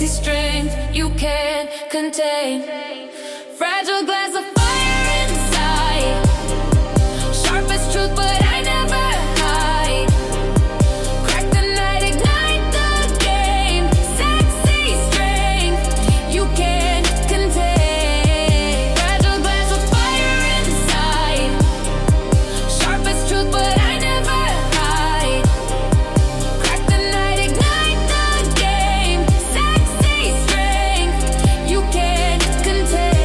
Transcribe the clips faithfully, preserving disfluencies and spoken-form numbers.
sexy strength you can't contain. Fragile glass of fire inside, sharp as truth but I never hide. Crack the night, ignite the game. Sexy strength you can't contain. Fragile glass of fire inside, sharp as truth but I never hide. Crack the night, ignite the game. Sexy strength you can't contain.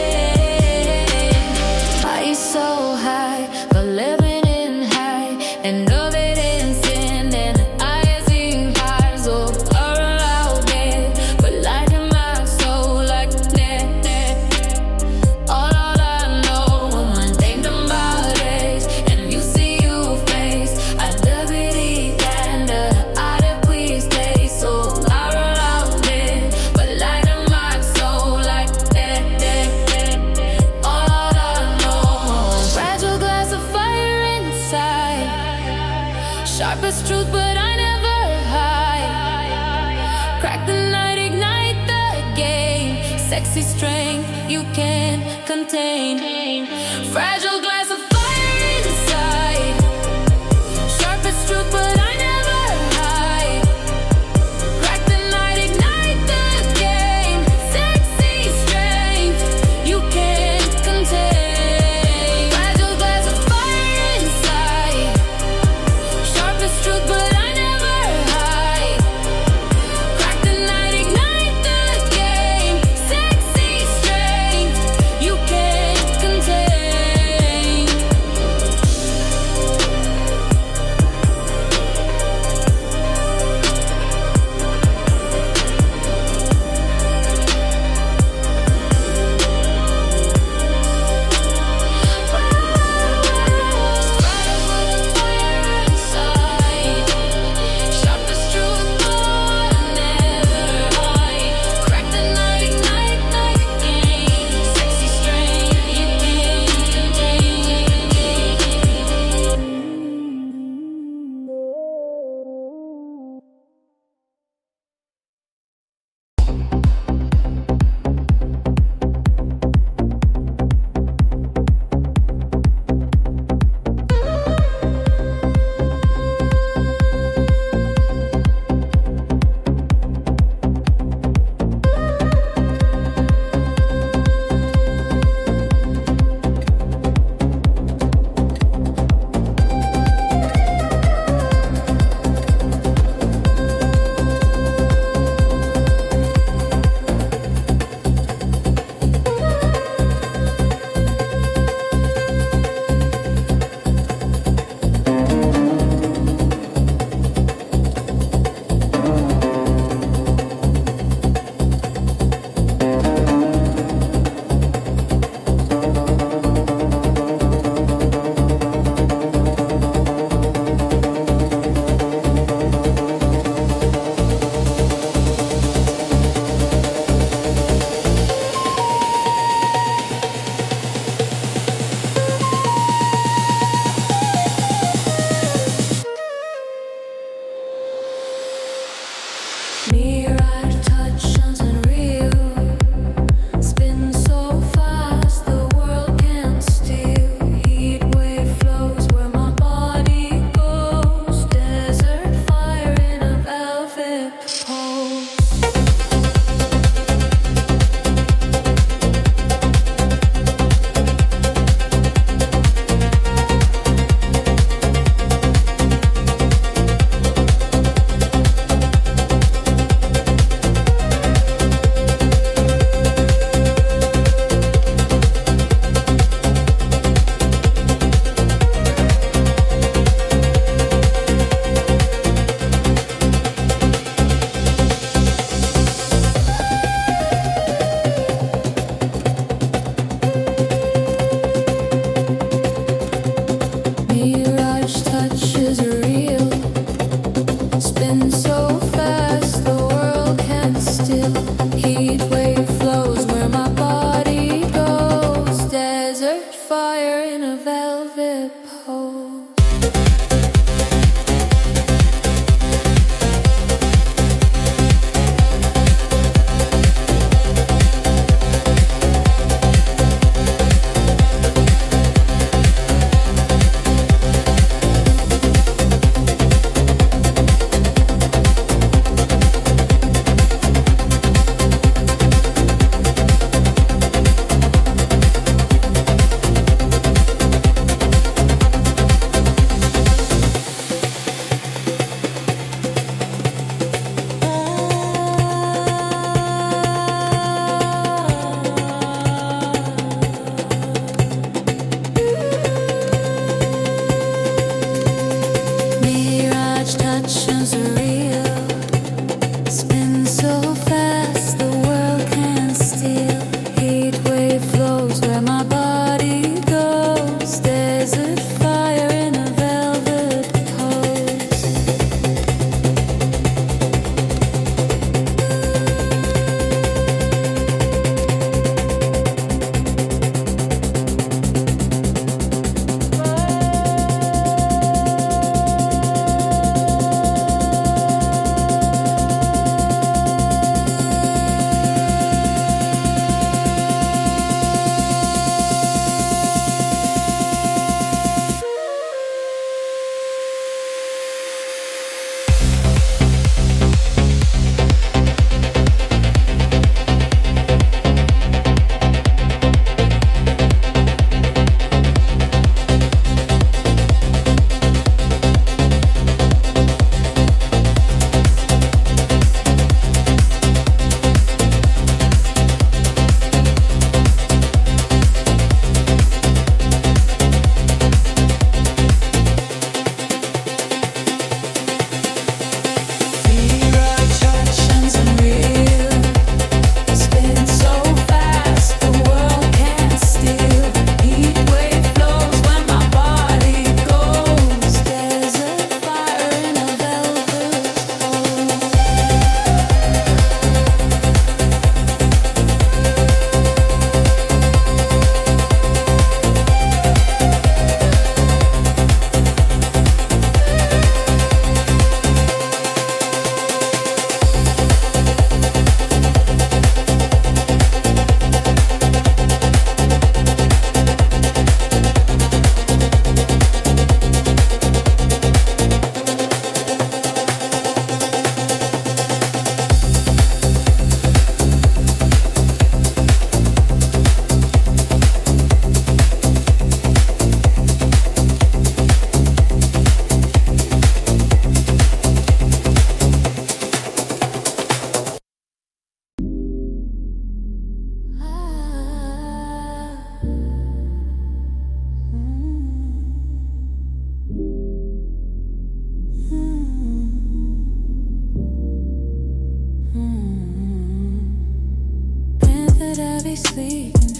Ice so high, but living in high, and of it in sin, and I sing highs all around it, but light in my soul like net, net. All, all I know when I think about it, and you see your face, I love it, eat and I that we stay so around it, but light in my soul like net, net. All, all I know, fragile glass of fire inside, sharp as truth but I never hide. Crack the night, ignite the game. Sexy strength you can't contain. Fragile glass of fire inside, sharp as truth but I never hide. Crack the night, ignite the game. Sexy strength you can't contain. Fragile glass of fire inside, sharp as truth but I never hide. Crack the night, ignite the game. Sexy strength you can't contain.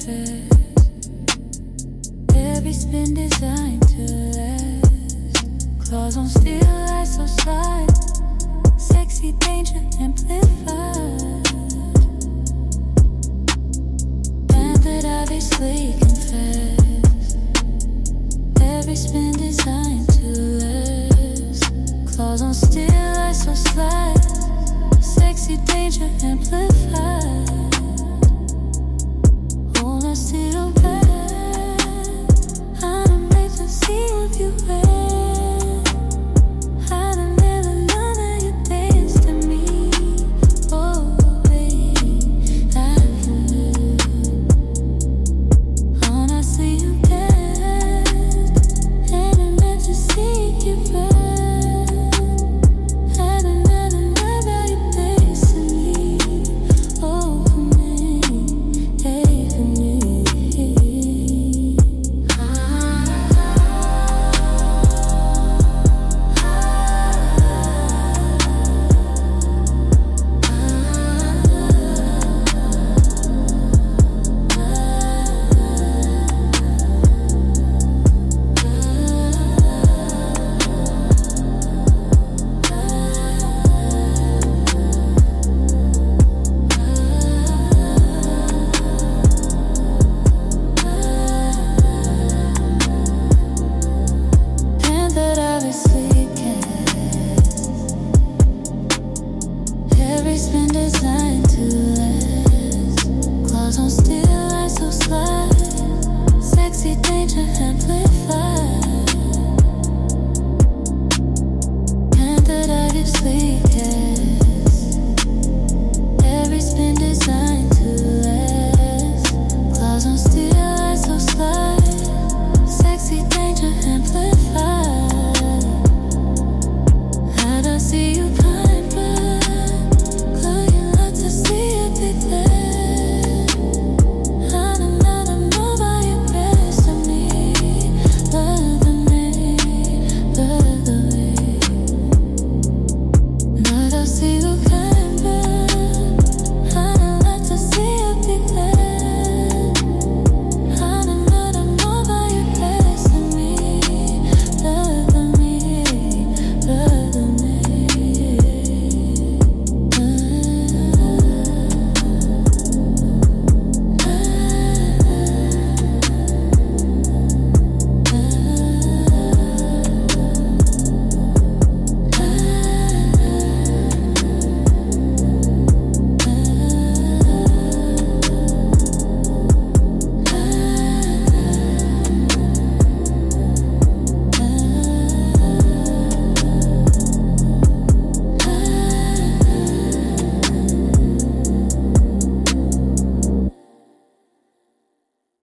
Danger.